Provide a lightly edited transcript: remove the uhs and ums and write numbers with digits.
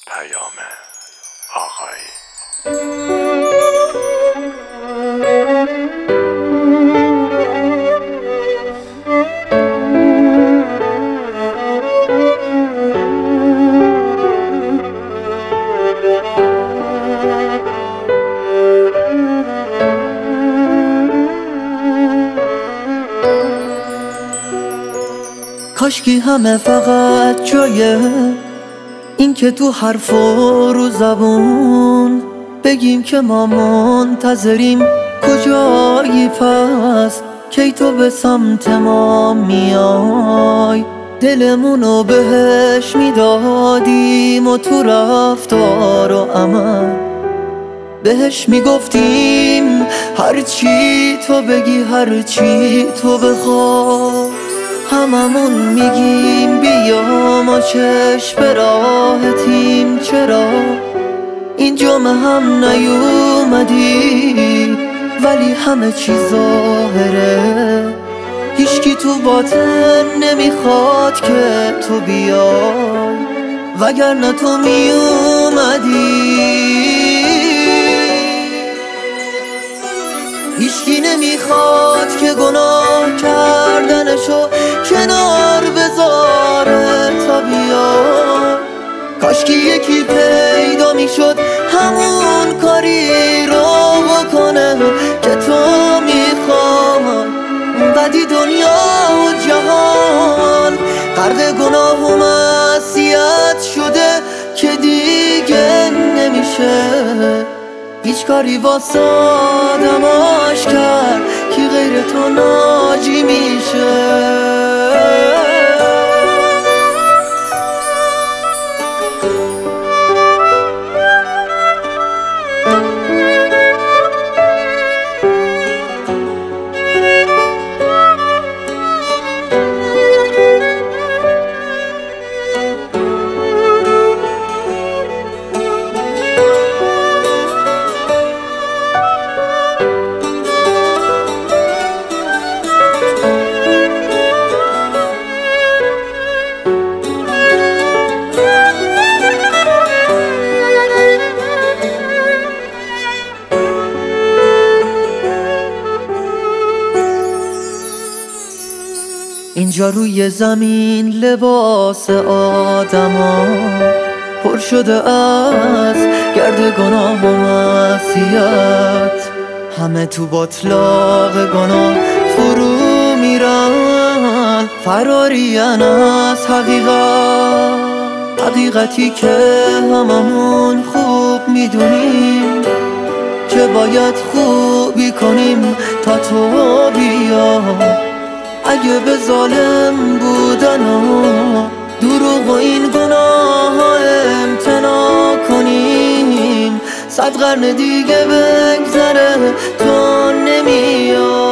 آقایی. کاشکی همه فقط جایه این که تو حرف و رو زبون بگیم که ما منتظریم کجایی پس کی تو به سمت ما میای. دلمونو بهش میدادیم و تو رفتار و عمل بهش میگفتیم هرچی تو بگی هرچی تو بخوای. هممون میگیم بیا ما چشم به راحتیم، چرا اینجا هم نیومدی ولی همه چی ظاهره. هیچکی تو باطن نمیخواد که تو بیای وگرنه تو میومدی. هیچکی نمیخواد که گناه کردنشو کنار بذاره تا بیاد. کاشکی یکی پیدا میشد همون کاری رو بکنه که تو میخوای. بدی دنیا و جهان غرق گناه و معصیت شده که دیگه نمیشه هیچ کاری واسه آدماش کرد که غیر تو ناجی میشه. اینجا روی زمین لباس آدما پر شده از گرد گناه و معصیت. همه تو باطلاق گناه فرو میرن فرارین از حقیقتی که هممون خوب میدونیم که باید خوبی کنیم تا تو بیا. اگه به ظالم بودن و دروغ و این گناه ها امتناع کنیم 100 قرن دیگه بگذره تو نمیای.